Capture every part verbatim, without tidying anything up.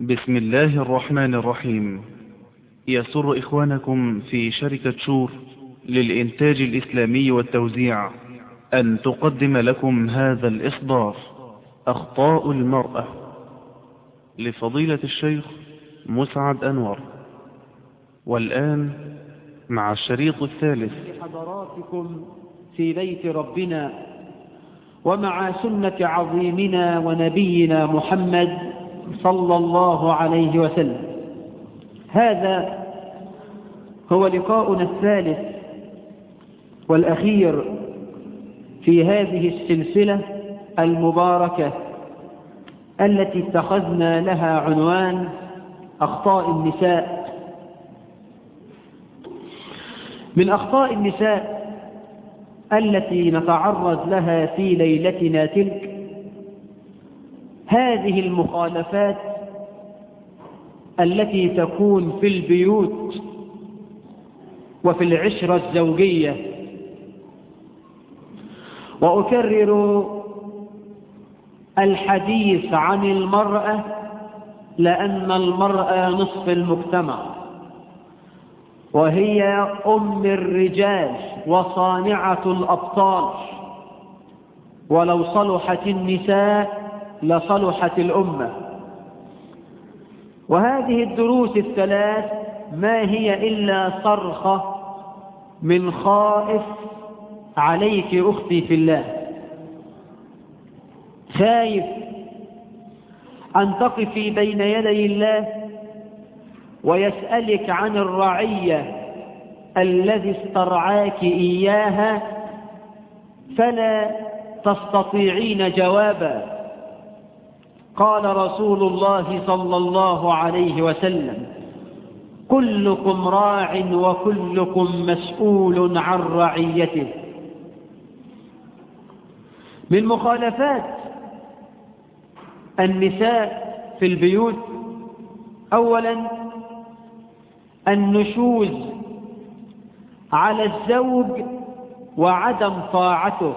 بسم الله الرحمن الرحيم. يسر إخوانكم في شركة شور للإنتاج الإسلامي والتوزيع أن تقدم لكم هذا الإصدار أخطاء المرأة لفضيلة الشيخ مسعد أنور. والآن مع الشريط الثالث. حضراتكم في بيت ربنا ومع سنة عظيمنا ونبينا محمد صلى الله عليه وسلم. هذا هو لقاؤنا الثالث والأخير في هذه السلسلة المباركة التي اتخذنا لها عنوان أخطاء النساء. من أخطاء النساء التي نتعرض لها في ليلتنا تلك هذه المخالفات التي تكون في البيوت وفي العشرة الزوجية. وأكرر الحديث عن المرأة لأن المرأة نصف المجتمع، وهي أم الرجال وصانعة الأبطال، ولو صلحت النساء لصلحت الأمة. وهذه الدروس الثلاث ما هي إلا صرخة من خائف عليك أختي في الله، خايف أن تقفي بين يدي الله ويسألك عن الرعية الذي استرعاك إياها فلا تستطيعين جوابا. قال رسول الله صلى الله عليه وسلم: كلكم راع وكلكم مسؤول عن رعيته. من مخالفات النساء في البيوت أولا النشوز على الزوج وعدم طاعته.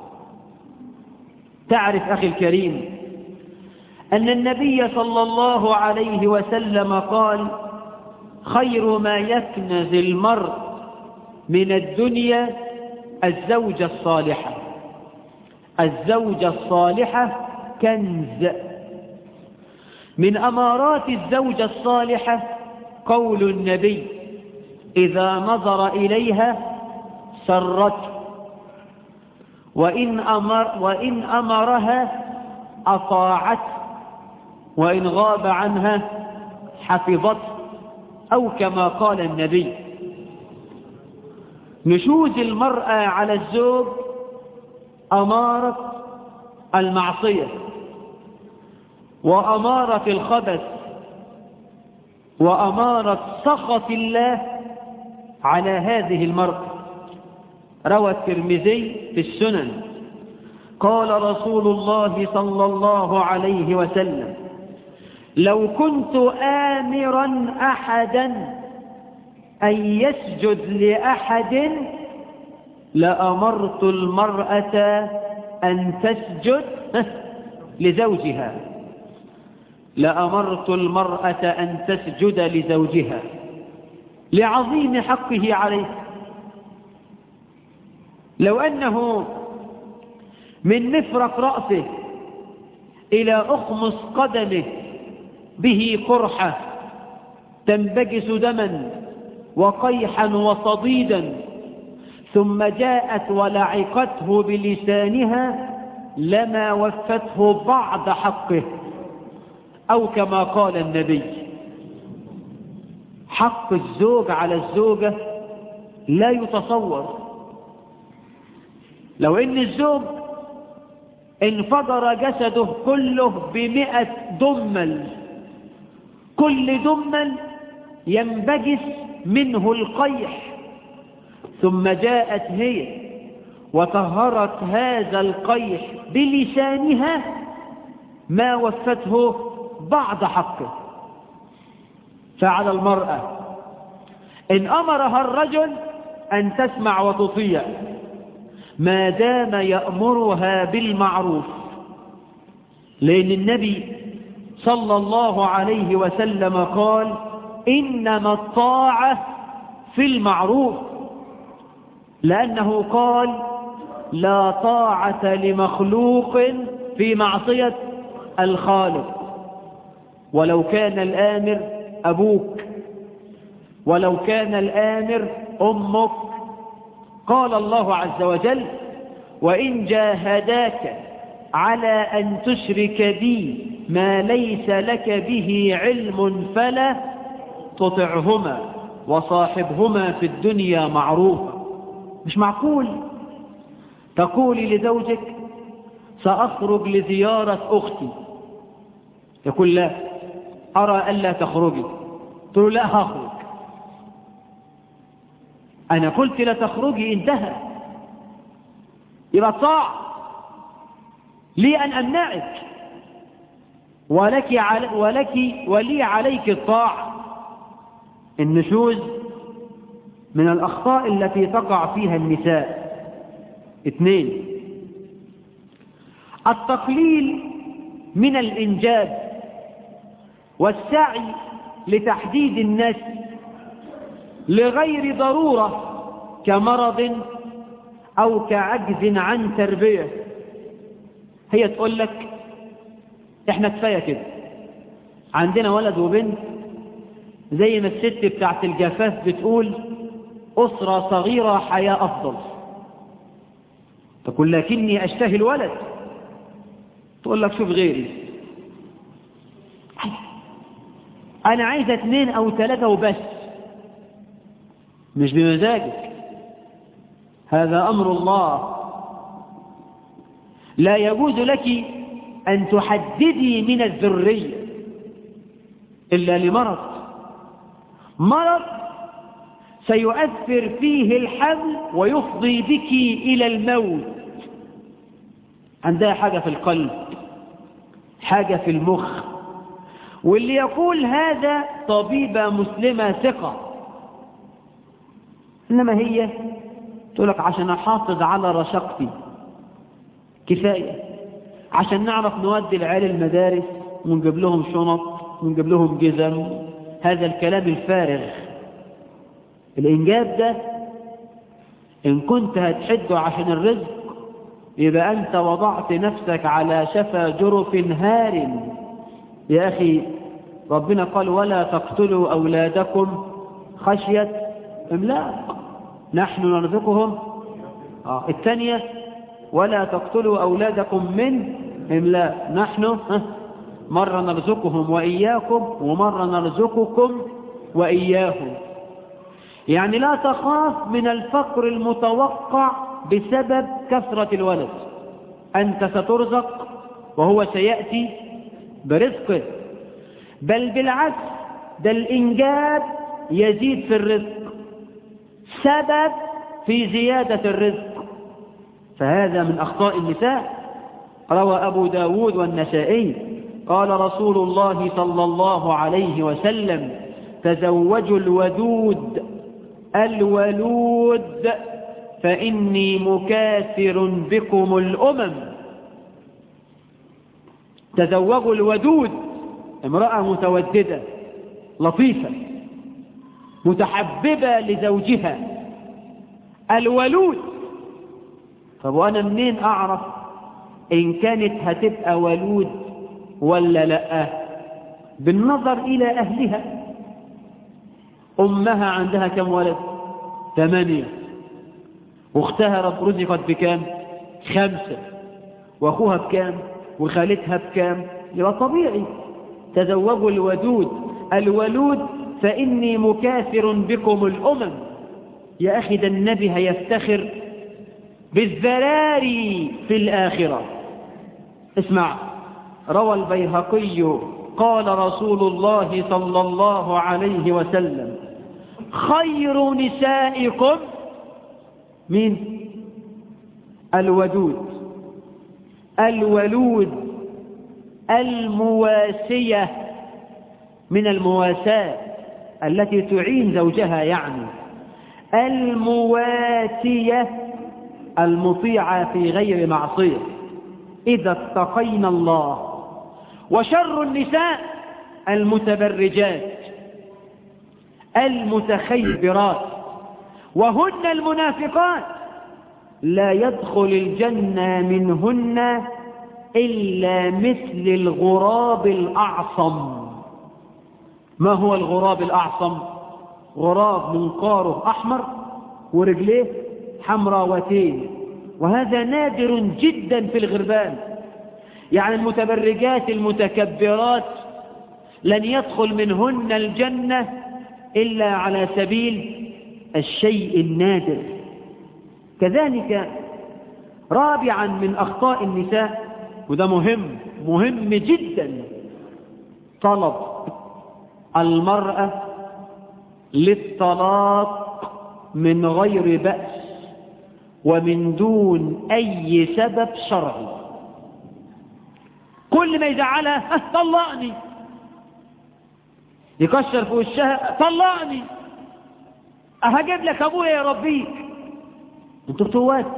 تعرف أخي الكريم أن النبي صلى الله عليه وسلم قال: خير ما يكنز المرء من الدنيا الزوجة الصالحة. الزوجة الصالحة كنز. من أمارات الزوجة الصالحة قول النبي: إذا نظر إليها سرته، وإن, أمر وإن أمرها أطاعته، وإن غاب عنها حفظته، أو كما قال النبي. نشوز المرأة على الزوج أمارة المعصية وأمارة الخبث وأمارة سخط الله على هذه المرأة. روى الترمذي في السنن قال رسول الله صلى الله عليه وسلم: لو كنت آمرا أحدا أن يسجد لأحد لأمرت المرأة أن تسجد لزوجها. لأمرت المرأة أن تسجد لزوجها لعظيم حقه عليه. لو أنه من مفرق رأسه إلى أخمص قدمه به قرحة تنبجس دما وقيحا وصديدا، ثم جاءت ولعقته بلسانها لما وفته بعض حقه، أو كما قال النبي. حق الزوج على الزوجة لا يتصور. لو إن الزوج انفجر جسده كله بمئة دمل، كل دمل ينبجس منه القيح، ثم جاءت هي وطهرت هذا القيح بلسانها ما وفته بعض حقه. فعلى المرأة إن أمرها الرجل أن تسمع وتطيع ما دام يأمرها بالمعروف، لأن النبي صلى الله عليه وسلم قال إنما الطاعة في المعروف، لأنه قال لا طاعة لمخلوق في معصية الخالق، ولو كان الآمر أبوك، ولو كان الآمر أمك. قال الله عز وجل وإن جاهداك على أن تشرك بي ما ليس لك به علم فلا تطعهما وصاحبهما في الدنيا معروفا. مش معقول تقولي لزوجك سأخرج لزيارة أختي، يقول لا أرى ألا تخرجي، تقول لا هخرج. أنا قلت لا تخرجي، انتهى، يبقى طاعة لي أن أمنعك، ولك, علي ولك ولي عليك الطاعة. النشوز من الأخطاء التي تقع فيها النساء. اثنين، التقليل من الإنجاب والسعي لتحديد النسل لغير ضرورة كمرض أو كعجز عن تربية. هي تقول لك احنا كفاية كده، عندنا ولد وبنت، زي ما الست بتاعت الجفاف بتقول أسرة صغيرة حياة أفضل. تقول لكني أشتهي الولد، تقول لك شوف غيري، أنا عايزة اثنين أو ثلاثة وبس، مش بمزاجك، هذا أمر الله. لا يجوز لك أن تحددي من الذرية إلا لمرض، مرض سيؤثر فيه الحمل ويفضي بك إلى الموت. عندها حاجة في القلب، حاجة في المخ، واللي يقول هذا طبيبة مسلمة ثقة، إنما هي تقول لك عشان أحافظ على رشاقتي كفاية، عشان نعرف نودي العيال المدارس ونجيب لهم شنط ونجيب لهم جزم. هذا الكلام الفارغ. الإنجاب ده إن كنت هتحده عشان الرزق يبقى أنت وضعت نفسك على شفا جرف هار. يا أخي ربنا قال ولا تقتلوا أولادكم خشية إملاق، نحن نرزقهم. آه. الثانية ولا تقتلوا أولادكم من إملاق، نحن مرة نرزقهم وإياكم ومرة نرزقكم وإياهم. يعني لا تخاف من الفقر المتوقع بسبب كثرة الولد، أنت سترزق وهو سيأتي برزقه، بل بالعكس ده الإنجاب يزيد في الرزق، سبب في زيادة الرزق. فهذا من أخطاء النساء. روى أبو داود والنسائي قال رسول الله صلى الله عليه وسلم تزوجوا الودود الولود فإني مكاثر بكم الأمم. تزوجوا الودود، امرأة متوددة لطيفة متحببة لزوجها. الولود، طب وأنا منين أعرف إن كانت هتبقى ولود ولا لا؟ بالنظر إلى أهلها. أمها عندها كم ولد؟ ثمانية، واختها رزقت بكام؟ خمسة، وأخوها بكام؟ وخالتها بكام؟ يبقى طبيعي تزوجوا الودود الولود فإني مكاثر بكم الأمم. يا أخي ده النبي هيفتخر بالذراري في الآخرة. اسمع، روى البيهقي قال رسول الله صلى الله عليه وسلم خير نسائكم من الودود الولود المواسية، من المواساة التي تعين زوجها، يعني المواتية المطيعة في غير معصية. إذا اتقينا الله وشر النساء المتبرجات المتخيبرات، وهن المنافقات لا يدخل الجنة منهن إلا مثل الغراب الأعصم. ما هو الغراب الأعصم؟ غراب منقاره أحمر ورجليه حمراوتين، وهذا نادر جدا في الغربان. يعني المتبرجات المتكبرات لن يدخل منهن الجنة إلا على سبيل الشيء النادر. كذلك رابعا من أخطاء النساء، وده مهم مهم جدا، طلب المرأة للطلاق من غير بأس ومن دون أي سبب شرعي. كل ما يزعلها طلقني، يكشر في وشها طلقني، أهجيب لك أبويا يا ربيك. انتوا بتوات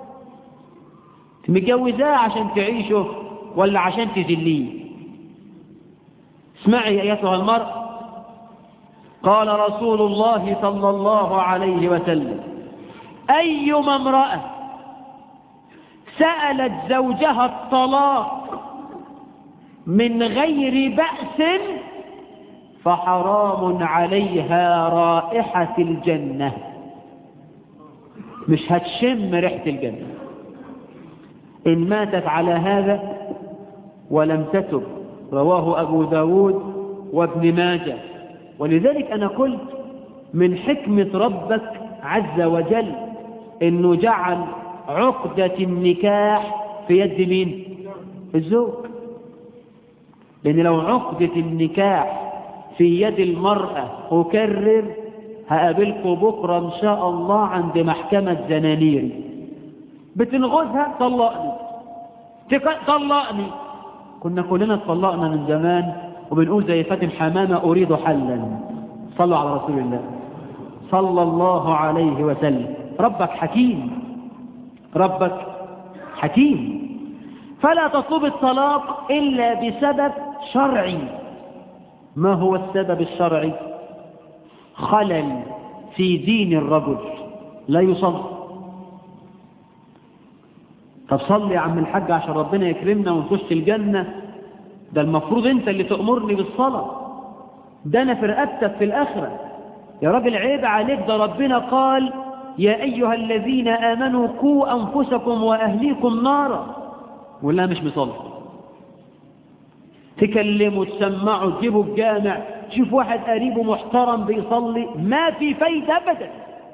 متجوزاه عشان تعيشه ولا عشان تذليه؟ اسمعي أيتها المرأة، قال رسول الله صلى الله عليه وسلم: أيما امرأة سألت زوجها الطلاق من غير بأس فحرام عليها رائحة الجنة. مش هتشم ريحة الجنة إن ماتت على هذا ولم تتب. رواه أبو داود وابن ماجه. ولذلك أنا قلت من حكمة ربك عز وجل إنه جعل عقدة النكاح في يد مين؟ الزوج. لأن لو عقدة النكاح في يد المرأة، أكرر هقابلكم بكرة إن شاء الله عند محكمة زنانيري، بتنغزها طلقني طلقني. كنا كلنا اتطلقنا من زمان وبنقول زي فاتن حمامة: أريد حلا. صلوا على رسول الله صلى الله عليه وسلم. ربك حكيم، ربك حكيم. فلا تطلب الطلاق إلا بسبب شرعي. ما هو السبب الشرعي؟ خلل في دين الرجل، لا يصلي. طب صلي يا عم الحاج عشان ربنا يكرمنا ونخش الجنة. ده المفروض انت اللي تأمرني بالصلاة، ده انا في رقبتك في الآخرة. يا راجل عيب عليك، ده ربنا قال: يا أيها الذين آمنوا قوا أنفسكم وأهليكم نارا. ولا مش مصلي؟ تكلموا تسمعوا تجيبوا الجامع، تشوف واحد قريبه محترم بيصلي، ما في فايدة أبدا.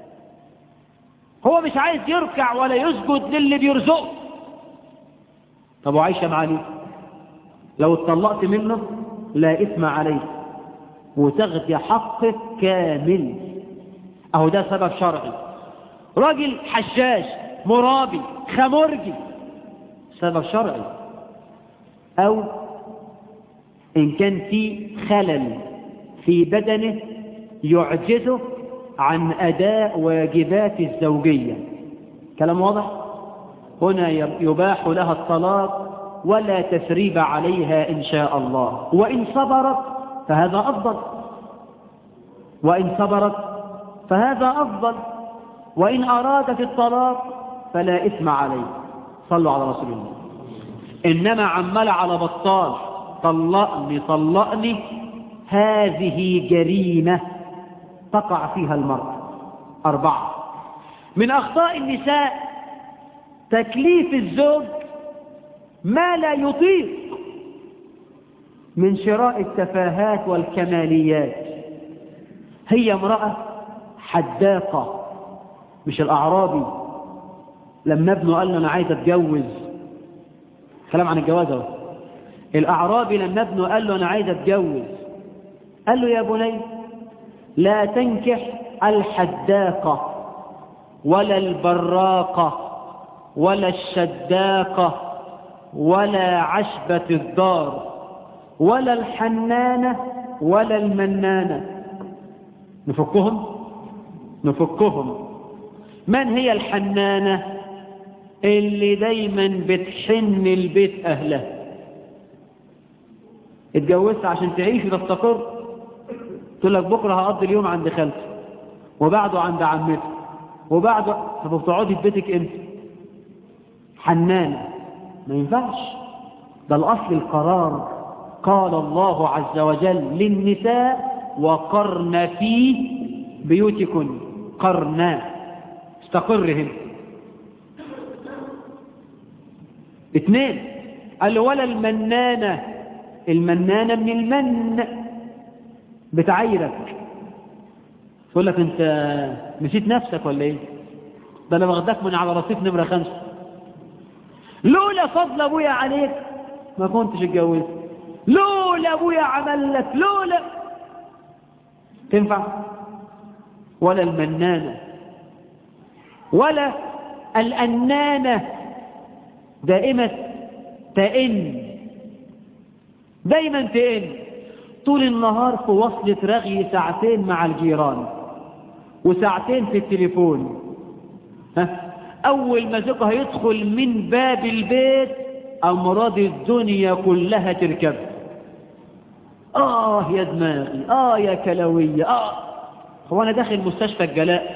هو مش عايز يركع ولا يسجد للي بيرزقه. طب وعايشة مع ليه؟ لو اتطلقت منه لا إثم عليك وتغذي حقك كامل. أهو ده سبب شرعي. راجل حشاش مرابي خمرجي، سبب شرعي. أو إن كان في خلل في بدنه يعجزه عن أداء واجبات الزوجية. كلام واضح؟ هنا يباح لها الطلاق ولا تثريب عليها إن شاء الله. وإن صبرت فهذا أفضل، وإن صبرت فهذا أفضل. وإن أرادت الطلاق فلا إثم عليه. صلوا على رسول الله. إنما عمل على بطال طلقني طلقني، هذه جريمة تقع فيها المرأة. أربعة من أخطاء النساء: تكليف الزوج ما لا يطيق من شراء التفاهات والكماليات. هي امرأة حداقة، مش الأعرابي لما ابنه قال له أنا عايز أتجوز. كلام عن الجواز اهو. الأعرابي لما ابنه قال له أنا عايز أتجوز، قال له: يا بني لا تنكح الحداقة ولا البراقة ولا الشداقة ولا عشبة الدار ولا الحنانة ولا المنانة. نفكهم نفكهم من هي الحنانة؟ اللي دايما بتحن البيت أهله. اتجوزت عشان تعيش وتستقر، تقول لك بكرة هقضي اليوم عند خالتي وبعده عند عمتي وبعده. طب بتقعدي في بيتك امتى؟ حنانة، ما ينفعش. ده الأصل القرار. قال الله عز وجل للنساء وقرن في بيوتكن، قرنا، استقرهن. اثنين، قال ولا المنانة، المنانة من المن، بتعيرك، تقول لك انت نسيت نفسك ولا ايه؟ ده انا واخدك من على رصيف نمرة خمسة، لولا فضل ابويا عليك ما كنتش اتجوزت، لولا ابويا عمل لك، لولا. تنفع؟ ولا المنانة ولا الأنانة، دائمة تئن، دايما تئن، طول النهار في وصلة رغي ساعتين مع الجيران وساعتين في التليفون. ها؟ أول ما زوجها يدخل من باب البيت أمراض الدنيا كلها تركب. آه يا دماغي، آه يا كلوية، آه هو أنا داخل مستشفى الجلاء؟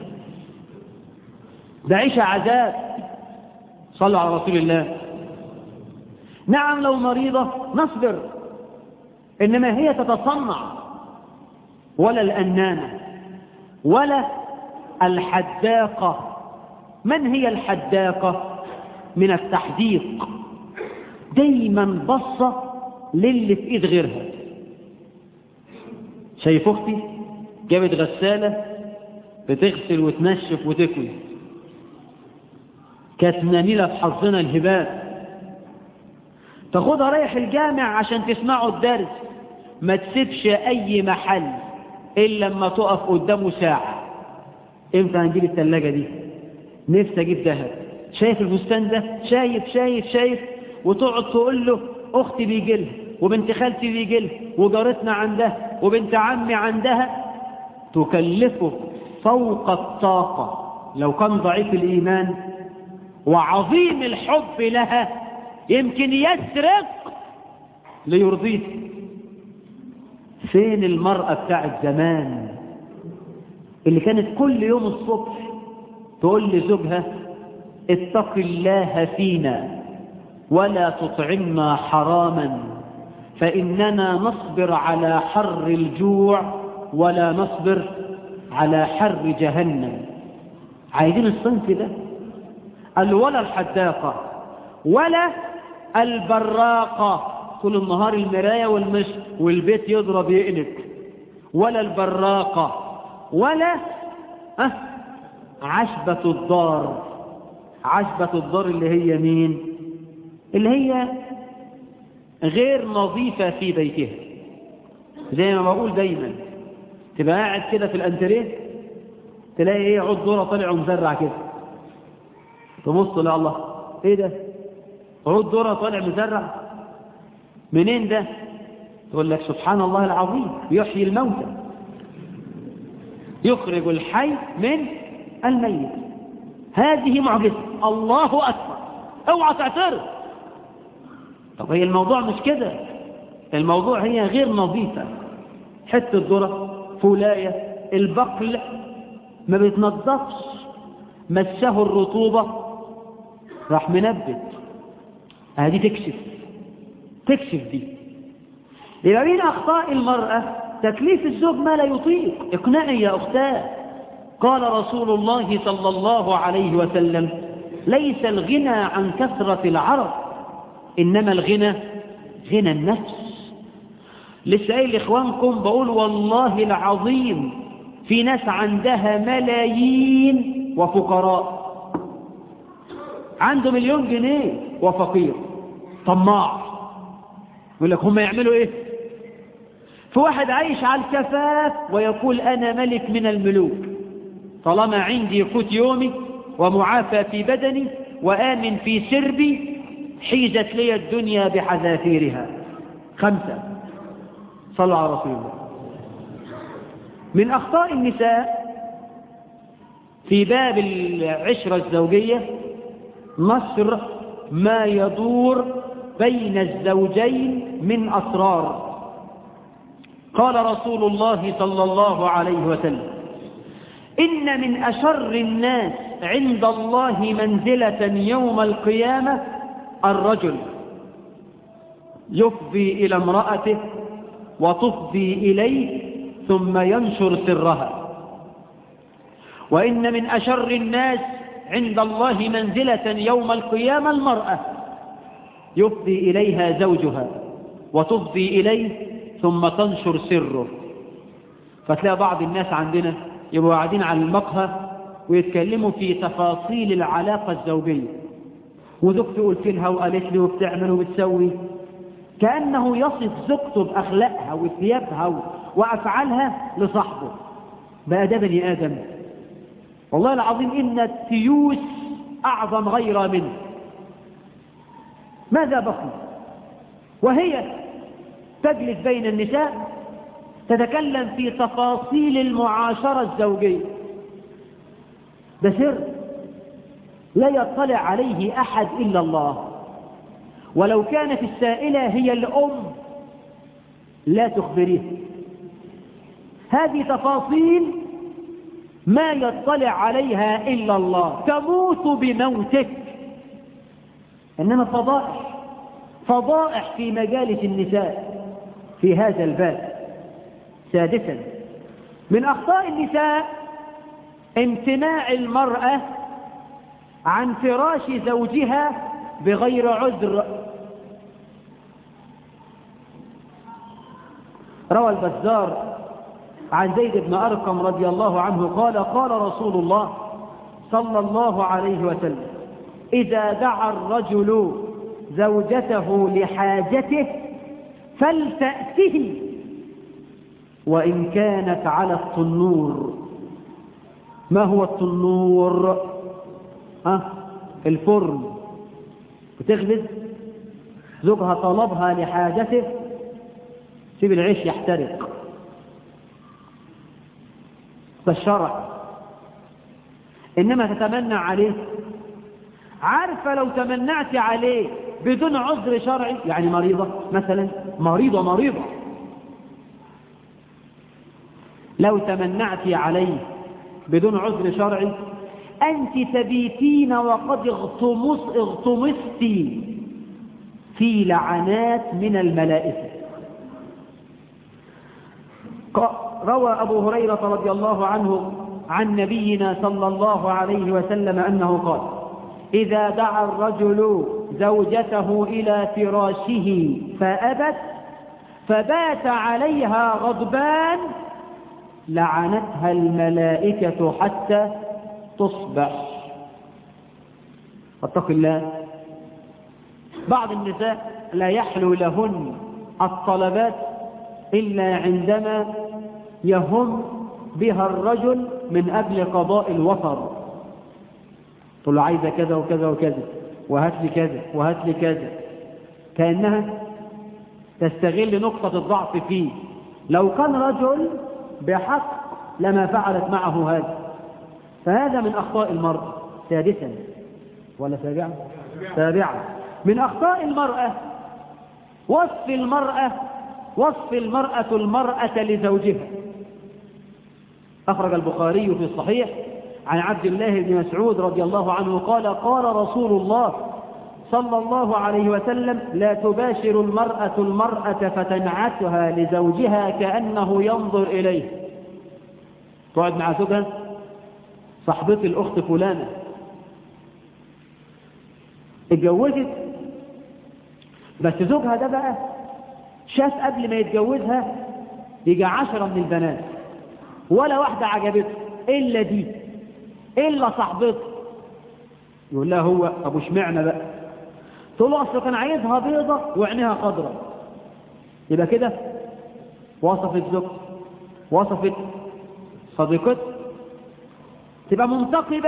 ده عيشة عذاب. صلوا على رسول الله. نعم لو مريضة نصبر، إنما هي تتصنع. ولا الأنانة ولا الحداقة. من هي الحداقة؟ من التحديق، دايما بصة للي في ايد غيرها. شايف اختي جابت غسالة بتغسل وتنشف وتكوي، كانت نميلة في حظنا الهبات، تاخدها رايح الجامع عشان تسمعوا الدرس، ما تسيبش اي محل الا لما تقف قدامه ساعة. امتى هنجيب الثلاجة دي؟ نفسي اجيب ذهب. شايف الفستان ده؟ شايف شايف شايف وتقعد تقول له اختي بيجي لها وبنت خالتي بيجي لها وجارتنا عندها وبنت عمي عندها، تكلفه فوق الطاقة. لو كان ضعيف الإيمان وعظيم الحب لها يمكن يسرق ليرضيه. فين المرأة بتاعت زمان اللي كانت كل يوم الصبح تقول لزوجها اتق الله فينا ولا تطعمنا حراما فإننا نصبر على حر الجوع ولا نصبر على حر جهنم. عايزين الصنف ده. قال ولا الحداقة ولا البراقة، طول النهار المراية والمشط والبيت يضرب يقلب. ولا البراقة ولا أه عشبة الدار. عشبة الدار اللي هي مين؟ اللي هي غير نظيفة في بيتها. زي ما بقول دايما، تبقى قاعد كده في الانتريه تلاقي ايه عود ذره طالع ومزرع كده، تبص لا الله ايه ده؟ عود ذره طالع مزرع منين ده؟ تقول لك سبحان الله العظيم يحيي الموتى يخرج الحي من الميت. هذه معجزة. الله أكبر. اوعى تعترض. طب هي الموضوع مش كده، الموضوع هي غير نظيفة. حتة ذرة، فولاية، البقل ما بيتنضفش، مسه الرطوبة راح منبت. هذه تكشف تكشف دي. يبقى من أخطاء المرأة تكليف الزوج ما لا يطيق. اقنعي يا أختاه. قال رسول الله صلى الله عليه وسلم ليس الغنى عن كثرة العرض إنما الغنى غنى النفس. لسه قايل لإخوانكم بقول والله العظيم في ناس عندها ملايين وفقراء، عنده مليون جنيه وفقير طماع. يقول لك هم يعملوا ايه؟ في واحد عايش على الكفاف ويقول انا ملك من الملوك طالما عندي قوت يومي ومعافى في بدني وآمن في سربي حيزت لي الدنيا بحذافيرها. خمسة. صلوا على رسول الله. من أخطاء النساء في باب العشرة الزوجية نشر ما يدور بين الزوجين من أسرار. قال رسول الله صلى الله عليه وسلم: إن من أشر الناس عند الله منزلة يوم القيامة الرجل يفضي إلى امرأته وتفضي إليه ثم ينشر سرها. وإن من أشر الناس عند الله منزلة يوم القيامة المرأة يفضي إليها زوجها وتفضي إليه ثم تنشر سره. فتلاقي بعض الناس عندنا يبقوا قاعدين على المقهى ويتكلموا في تفاصيل العلاقة الزوجية، وزوجته قلت لها وقالت لي وبتعمل وبتسوي، كأنه يصف زوجته بأخلاقها وثيابها وأفعالها لصاحبه. بقى ده بني آدم؟ والله العظيم إن التيوس أعظم غير منه. ماذا بقي؟ وهي تجلس بين النساء تتكلم في تفاصيل المعاشرة الزوجية. ده سر لا يطلع عليه أحد إلا الله، ولو كانت السائلة هي الأم لا تخبريه. هذه تفاصيل ما يطلع عليها إلا الله، تموت بموتك. إنما فضائح فضائح في مجالس النساء في هذا الباب. سادسا، من أخطاء النساء امتناع المرأة عن فراش زوجها بغير عذر. روى البزار عن زيد بن أرقم رضي الله عنه قال: قال رسول الله صلى الله عليه وسلم: إذا دعا الرجل زوجته لحاجته فلتأته وإن كانت على التنور. ما هو التنور؟ ها؟ الفرن. بتخبز، زوجها طلبها لحاجته، سيب العيش يحترق. بالشرع. إنما تتمنع عليه. عارفة لو تمنعت عليه بدون عذر شرعي، يعني مريضة مثلا، مريضة مريضة لو تمنعت عليه بدون عذر شرعي، أنت تبيتين وقد اغتمص اغتمصت في لعنات من الملائكة. روى أبو هريرة رضي الله عنه عن نبينا صلى الله عليه وسلم أنه قال: إذا دعا الرجل زوجته إلى فراشه فأبت فبات عليها غضبان لعنتها الملائكة حتى تصبح. فاتق الله. بعض النساء لا يحلو لهن الطلبات إلا عندما يهم بها الرجل من أجل قضاء الوطر. تقول له عايزة كذا وكذا وكذا، وهات لي كذا وهات لي كذا، كأنها تستغل نقطة الضعف فيه. لو كان رجل بحق لما فعلت معه هذا. فهذا من أخطاء المرأة. سادسا ولا سابعا؟ سابعا، من أخطاء المرأة وصف المرأة وصف المرأة المرأة لزوجها. أخرج البخاري في الصحيح عن عبد الله بن مسعود رضي الله عنه قال: قال رسول الله صلى الله عليه وسلم: لا تباشر المرأة المرأة فتنعتها لزوجها كأنه ينظر إليه. تقعد مع زوجها، صاحبتي الأخت فلانة اتجوزت، بس زوجها ده بقى شاف قبل ما يتجوزها يجي عشرة من البنات، ولا واحدة عجبته إلا دي، إلا صاحبته. يقول لها هو أبو شمعنا بقى، تقول له أصله كان عايزها بيضة وعينها خضراء. يبقى كده وصفت زوجته، وصفت صديقته، تبقى منتقبة.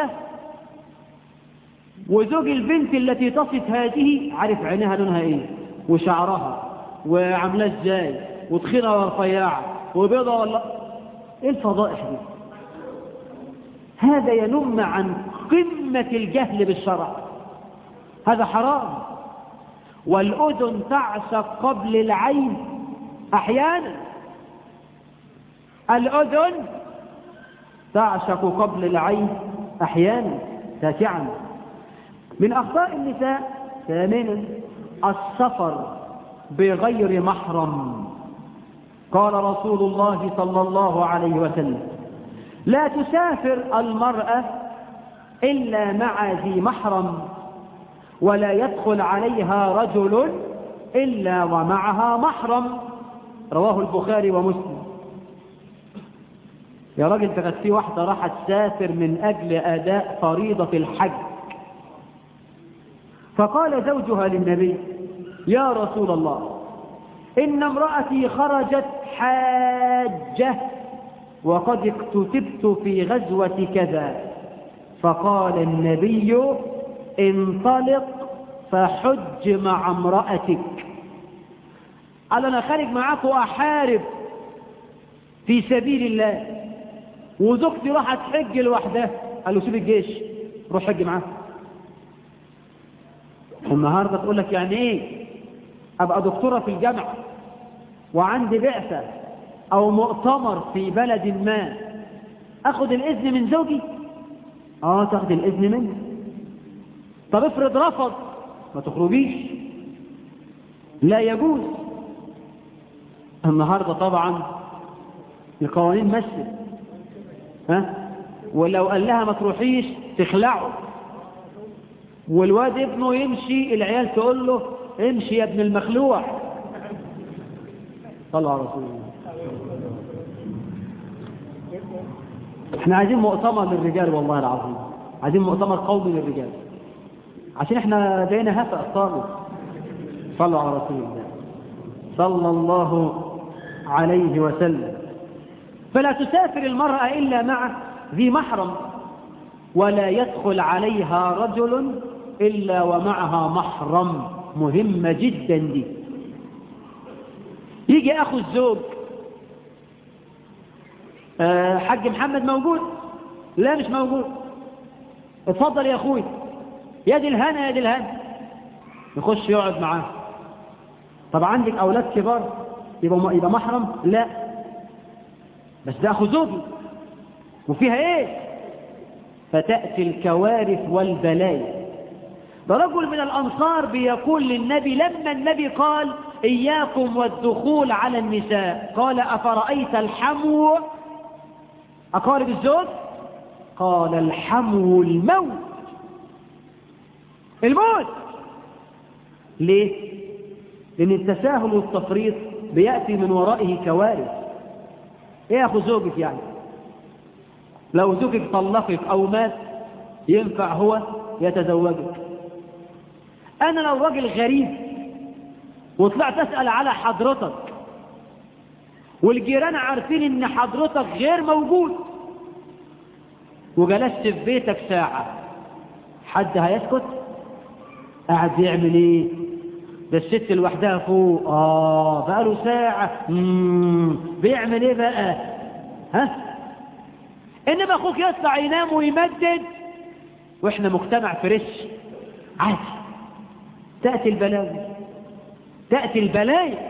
وزوج البنت التي تصف هذه عارف عينها لونها ايه، وشعرها، وعملها ازاي، وتخينة ورفيعة، وبيضة ولا ايه الفضائح دي؟ هذا ينم عن قمة الجهل بالشرع. هذا حرام. والأذن تعشق قبل العين أحيانا، الأذن تعشق قبل العين أحيانا تاسعا. من أخطاء النساء ثامنا السفر بغير محرم. قال رسول الله صلى الله عليه وسلم لا تسافر المرأة إلا مع ذي محرم، ولا يدخل عليها رجل إلا ومعها محرم. رواه البخاري ومسلم. يا راجل ده كانت في واحدة راحت تسافر من أجل أداء فريضة الحج، فقال زوجها للنبي يا رسول الله إن امرأتي خرجت حاجة وقد اكتتبت في غزوة كذا. فقال النبي انطلق فحج مع امرأتك. قال أنا خارج معاك وأحارب في سبيل الله وزوجتي راحت حج لوحدها. قال له سيب الجيش روح حج معاه. النهارده تقول لك يعني ايه ابقى دكتوره في الجامعه وعندي بعثه او مؤتمر في بلد ما، اخد الاذن من زوجي؟ اه تاخد الاذن منه. طب افرض رفض ما تخرجيش، لا يجوز. النهارده طبعا القوانين مشت، ها، ولو قال لها ما تروحيش تخلعه، والواد ابنه يمشي العيال تقول له امشي يا ابن المخلوع. صلى على رسول الله. احنا عايزين مؤتمر للرجال والله العظيم، عايزين مؤتمر قومي للرجال عشان احنا بقينا هفأ خالص. صلوا على رسول الله صلى الله عليه وسلم. فلا تسافر المرأة إلا مع ذي محرم، ولا يدخل عليها رجل إلا ومعها محرم. مهمة جدا دي. يجي أخو الزوج أه حاج محمد موجود؟ لا مش موجود. اتفضل يا أخوي، يا دي الهنا يا دي الهنا. يخش يقعد معاه. طب عندك أولاد كبار يبقى يبقى محرم؟ لا، بس ده أخو زوجي وفيها إيه؟ فتأتي الكوارث والبلايا. ده رجل من الأنصار بيقول للنبي لما النبي قال إياكم والدخول على النساء، قال أفرأيت الحمو أقارب الزوج؟ قال الحمو الموت. الموت. ليه؟ لأن التساهل والتفريط بيأتي من ورائه كوارث. إيه يا أخو زوجك يعني؟ لو زوجك طلقك أو مات ينفع هو يتزوجك. أنا لو راجل غريب وطلعت أسأل على حضرتك والجيران عارفين إن حضرتك غير موجود وجلست في بيتك ساعة، حد هيسكت؟ قاعد يعمل إيه؟ ده الست لوحدها فوق، آه بقاله ساعة، مم. بيعمل إيه بقى؟ ها؟ إنما أخوك يطلع ينام ويمدد وإحنا مجتمع فريش عادي. تأتي البلايا، تأتي البلايا.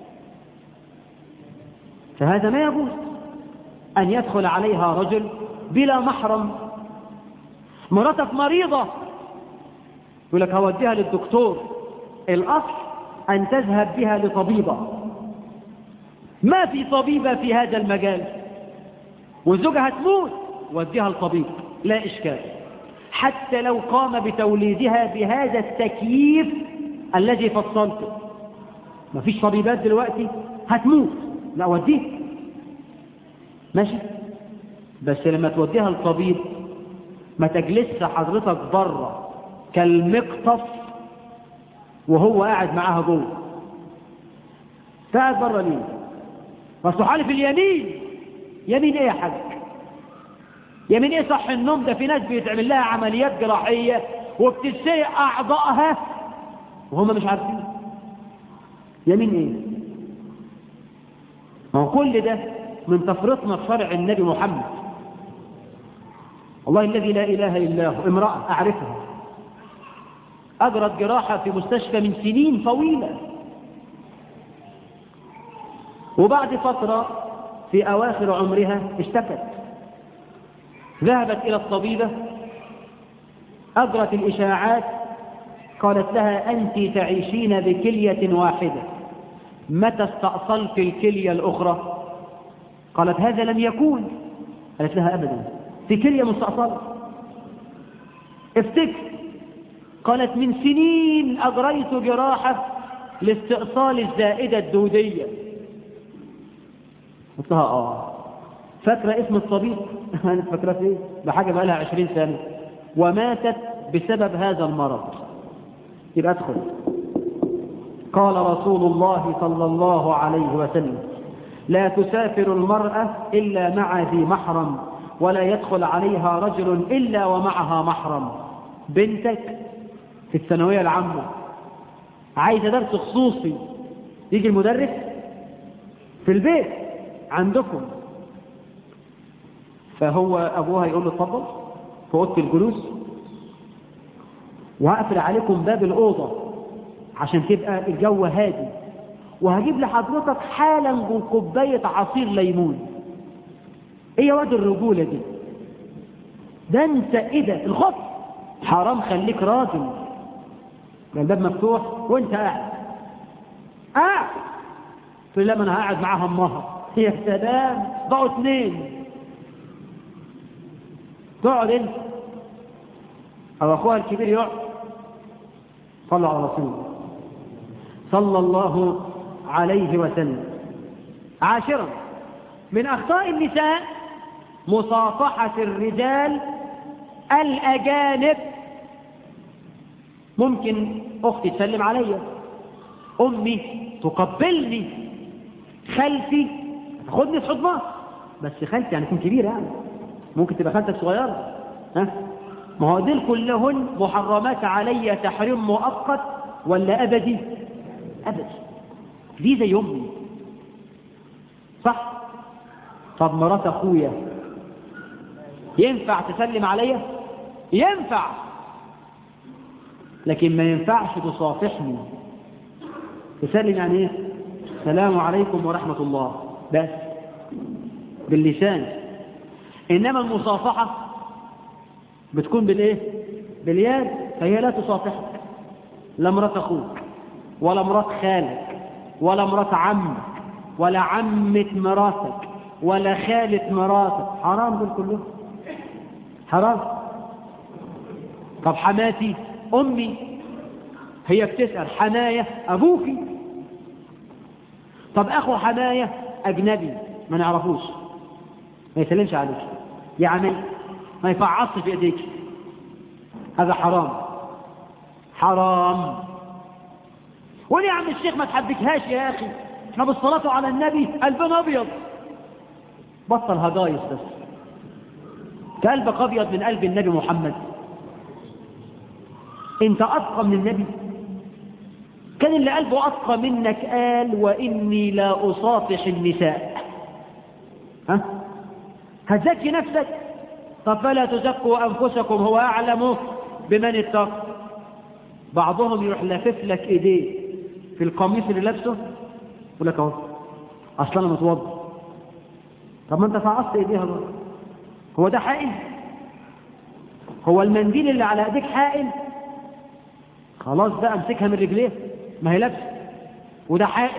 فهذا ما يجوز أن يدخل عليها رجل بلا محرم. مراتك مريضة يقول لك هوديها للدكتور، الأصل أن تذهب بها لطبيبة. ما في طبيبة في هذا المجال وزوجها تموت وديها لطبيب لا إشكال، حتى لو قام بتوليدها بهذا التكييف الذي فصلته. ما فيش طبيبات دلوقتي هتموت، لا وديها ماشي، بس لما توديها لطبيب ما تجلسش حضرتك بره كالمقطف وهو قاعد معاها جوه. قاعد بره ليه؟ بس حالف اليمين. يمين ايه يا حاج؟ يمين ايه صح النوم؟ ده في ناس بيتعمل لها عمليات جراحيه وبتتسيء اعضائها وهم مش عارفين. يمين ايه؟ ما هو كل ده من تفرطنا في شرع النبي محمد. والله الذي لا اله الا هو امراه اعرفها أجرت جراحة في مستشفى من سنين طويلة، وبعد فترة في أواخر عمرها اشتكت، ذهبت إلى الطبيبة، أجرت الإشاعات، قالت لها أنت تعيشين بكلية واحدة، متى استأصلت الكلية الأخرى؟ قالت هذا لم يكون. قالت لها أبدا، في كلية مستأصلة. افتكر. قالت من سنين أجريت جراحة لاستئصال الزائدة الدودية. قلت لها آه فاكرة اسم الطبيب؟ أنا فاكرة فيه بحاجة بقى لها عشرين سنة، وماتت بسبب هذا المرض. يبقى أدخل. قال رسول الله صلى الله عليه وسلم لا تسافر المرأة إلا مع ذي محرم، ولا يدخل عليها رجل إلا ومعها محرم. بنتك في الثانوية العامة عايزة درس خصوصي، يجي المدرس في البيت عندكم، فهو أبوها يقول له اتفضل في أوضة الجلوس، وهقفل عليكم باب الأوضة عشان تبقى الجو هادي، وهجيب لحضرتك حالا كوباية عصير ليمون. ايه يا واد الرجولة دي؟ ده انت ايه ده الخط؟ حرام، خليك راجل. الباب مفتوح وانت قاعد قاعد تقول لما انا هقعد معاها امها. يا سلام، بقوا اتنين. تقعد انت او اخوها الكبير يقعد. صلوا على رسول الله صلى الله عليه وسلم. عاشرا من أخطاء النساء مصافحة الرجال الأجانب. ممكن أختي تسلم علي، أمي تقبلني، خالتي تاخدني في حضنها، بس خالتي يعني تكون كبيرة، يعني ممكن تبقى خالتك صغيرة. ها ما هو دول كلهن محرمات علي تحريم مؤقت ولا أبدي؟ أبدي. دي زي أمي، صح؟ طب مرات أخويا ينفع تسلم عليا؟ ينفع، لكن ما ينفعش تصافحني. تسلم يعني ايه؟ السلام عليكم ورحمة الله، بس باللسان. إنما المصافحة بتكون بالإيه؟ باليد، فهي لا تصافحك، لا مرات أخوك ولا مرات خالك ولا مرات عمك ولا عمة مراتك ولا خالة مراتك. حرام دول كلهم، حرام. طب حماتي أمي، هي بتسأل حماية أبوكي. طب أخو حماية أجنبي ما نعرفوش، ما يسلمش عليك، يعني ما يفعصش في ايديك، هذا حرام حرام. وليه يا عم الشيخ ما تحبكهاش يا أخي؟ احنا بالصلاة على النبي قلبنا أبيض. بطل هجايس بس، قلبك أبيض من قلب النبي محمد. انت أتقى من النبي؟ كان اللي قلبه أتقى منك قال وإني لا أصافح النساء. ها هتزكي نفسك؟ طب فلا تزكوا أنفسكم هو أعلم بمن اتقى. بعضهم يروح لافف لك إيديه في القميص اللي لابسه يقول لك اهو أصلا أنا متوضى. طب ما أنت فعصت إيديها بقى، هو ده حائل؟ هو المنديل اللي على ايديك حائل؟ خلاص بقى امسكها من رجليه، ما هي لابسه وده حائل.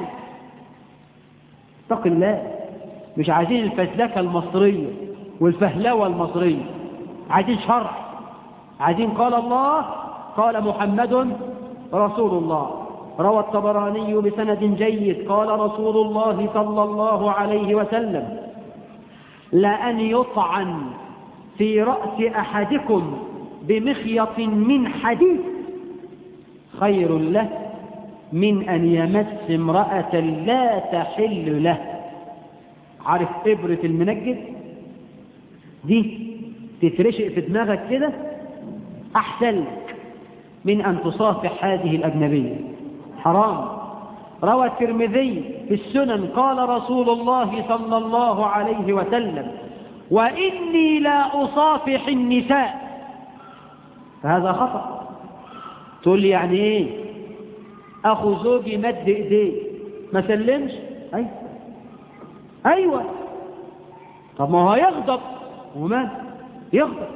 اتق الله. مش عايزين الفزلكه المصريه والفهلوه المصريه، عايزين شرع، عايزين قال الله قال محمد رسول الله. روى الطبراني بسند جيد قال رسول الله صلى الله عليه وسلم لأن يطعن في رأس أحدكم بمخيط من حديد خير له من أن يمس امرأة لا تحل له. عارف إبرة المنجد دي تترشق في دماغك كده أحسن لك من أن تصافح هذه الأجنبية. حرام. روى الترمذي في السنن قال رسول الله صلى الله عليه وسلم وإني لا أصافح النساء. فهذا خطأ. تقول لي يعني ايه؟ اخو زوجي مد ايديه ما سلمش. ايوه ايوه طب ما هو يغضب وما يغضب.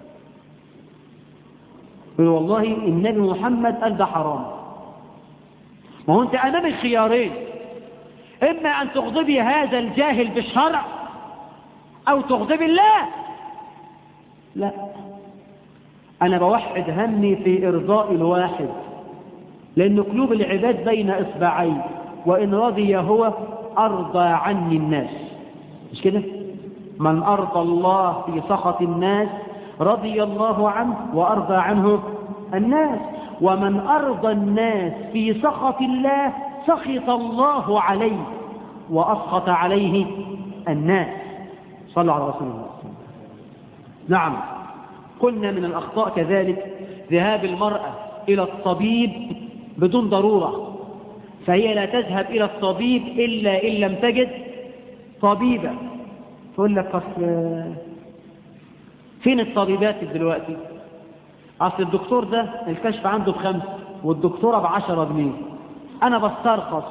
يقول والله النبي محمد قال ده حرام. ما هو انت امام الخيارين، اما ان تغضبي هذا الجاهل بالشرع او تغضبي الله. لا، انا بوحد همي في ارضاء الواحد، لان قلوب العباد بين اصبعين، وان رضي هو ارضى عني الناس. مش كده؟ من ارضى الله في سخط الناس رضي الله عنه وارضى عنه الناس، ومن ارضى الناس في سخط الله سخط الله عليه واسخط عليه الناس. صلوا على رسول الله. نعم، قلنا من الاخطاء كذلك ذهاب المرأة الى الطبيب بدون ضرورة، فهي لا تذهب الى الطبيب الا ان لم تجد طبيبة. تقول لك اصل فين الطبيبات دلوقتي؟ اصل الدكتور ده الكشف عنده بخمسة والدكتورة بعشرة جنيه، انا بسترخص.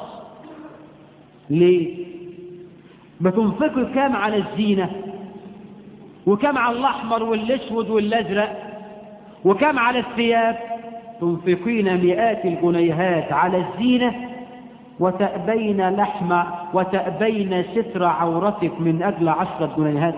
ليه؟ بتنفقوا كام على الزينة، وكم على الأحمر والأسود والأزرق، وكم على الثياب؟ تنفقين مئات الجنيهات على الزينة وتأبين لحم وتأبين ستر عورتك من أجل عشرة جنيهات.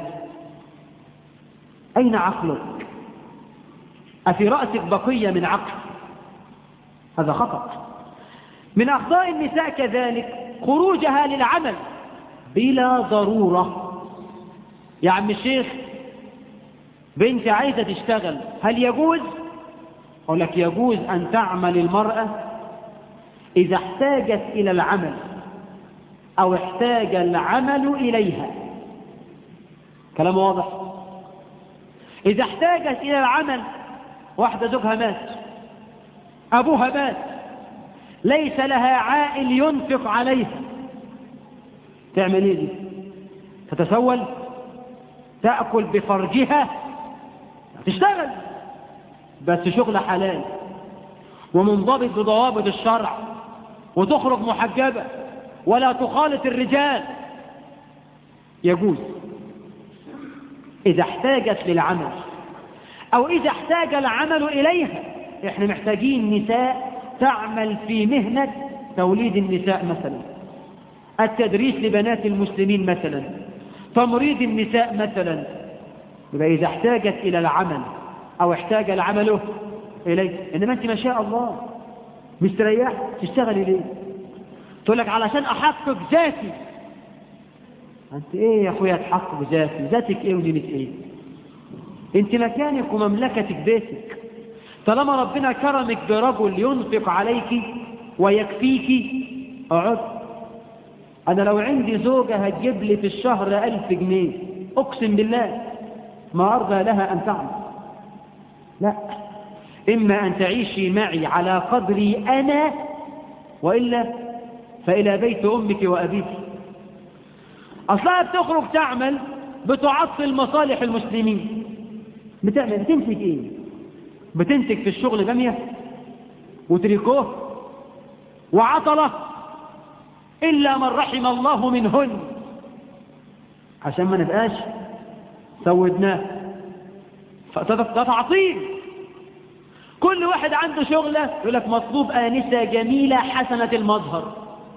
أين عقلك؟ أفي رأسك بقية من عقل؟ هذا خطأ. من أخطاء النساء كذلك خروجها للعمل بلا ضرورة. يا عم الشيخ بنت عايزة تشتغل، هل يجوز؟ أقول لك يجوز أن تعمل المرأة إذا احتاجت إلى العمل أو احتاج العمل إليها. كلام واضح؟ إذا احتاجت إلى العمل، واحدة زوجها مات، أبوها مات، ليس لها عائل ينفق عليها، تعمل إيه دي؟ تتسول؟ تأكل بفرجها؟ تشتغل بس شغل حلال ومنضبط بضوابط الشرع، وتخرج محجبة ولا تخالط الرجال. يجوز إذا احتاجت للعمل أو إذا احتاج العمل إليها. إحنا محتاجين نساء تعمل في مهنة توليد النساء مثلا، التدريس لبنات المسلمين مثلا، تمريض النساء مثلا. يبقى إذا احتاجت إلى العمل أو احتاج العمل إليه. إنما أنت ما شاء الله مستريح تشتغلي ليه؟ تقول لك علشان أحقق ذاتي. أنت إيه يا أخويا تحقق ذاتي؟ ذاتك إيه ودينك إيه؟ أنت مكانك ومملكتك بيتك. طالما ربنا كرمك برجل ينفق عليك ويكفيك اقعد. أنا لو عندي زوجة هتجيب لي في الشهر ألف جنيه أقسم بالله ما أرضى لها أن تعمل. لا، إما أن تعيشي معي على قدري أنا، وإلا فإلى بيت أمك وأبيك. أصلا بتخرج تعمل بتعطل مصالح المسلمين. بتعمل بتنتج إيه؟ بتنتج في الشغل بامية وتريكوه وعطلة إلا من رحم الله منهن، عشان ما نبقاش سودناه. ده تعطيل. كل واحد عنده شغلة يقول لك مطلوب آنسة جميلة حسنة المظهر.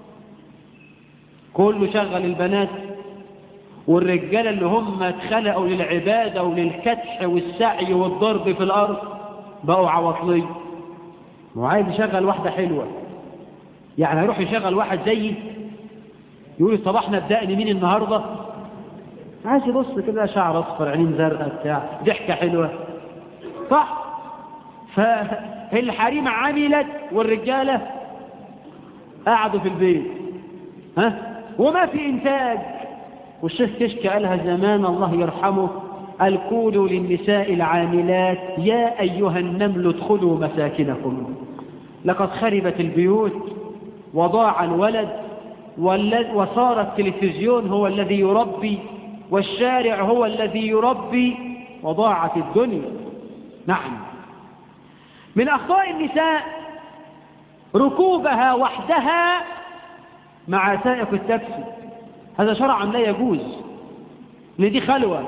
كله شغل البنات، والرجال اللي هم اتخلقوا للعبادة وللكدح والسعي والضرب في الأرض بقوا عواطلين. وعايز يشغل واحدة حلوة، يعني هيروح يشغل واحد زيي يقول صباحنا بدأني مين النهاردة؟ عايز يبص كده شعر أصفر عينين زرقاء بتاع ضحكة حلوة، صح؟ فالحريم عملت والرجالة قعدوا في البيت، ها؟ وما في إنتاج. والشيخ كشك قالها زمان الله يرحمه، قال قولوا للنساء العاملات يا أيها النمل ادخلوا مساكنكم لقد خربت البيوت وضاع الولد وصار التلفزيون هو الذي يربي والشارع هو الذي يربي وضاعت الدنيا. نعم، من أخطاء النساء ركوبها وحدها مع سائق التاكسي. هذا شرعا لا يجوز، لدي خلوة.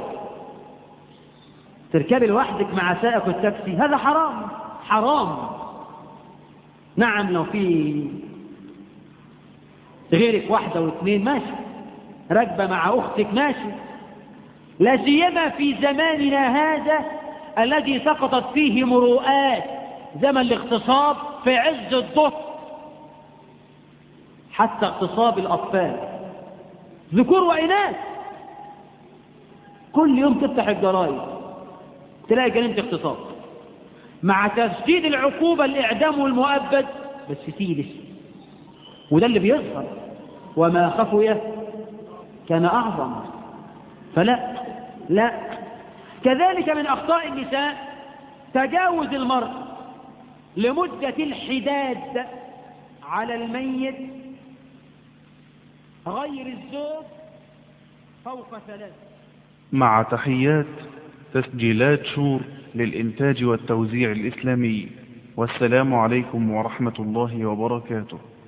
تركبي لوحدك مع سائق التاكسي هذا حرام حرام. نعم لو في غيرك واحدة واثنين ماشي، راكبة مع أختك ماشي، لا سيما في زماننا هذا الذي سقطت فيه مروءات، زمن الاغتصاب في عز الظهر، حتى اغتصاب الأطفال ذكور وإناث. كل يوم تفتح الجرايد تلاقي جريمة اغتصاب، مع تشديد العقوبة الإعدام والمؤبد، بس فيه لسه، وده اللي بيظهر. وما خفي كان أعظم. فلا لا. كذلك من أخطاء النساء تجاوز المرء لمدة الحداد على الميت غير الزوج فوق ثلاث. مع تحيات تسجيلات شور للإنتاج والتوزيع الإسلامي، والسلام عليكم ورحمة الله وبركاته.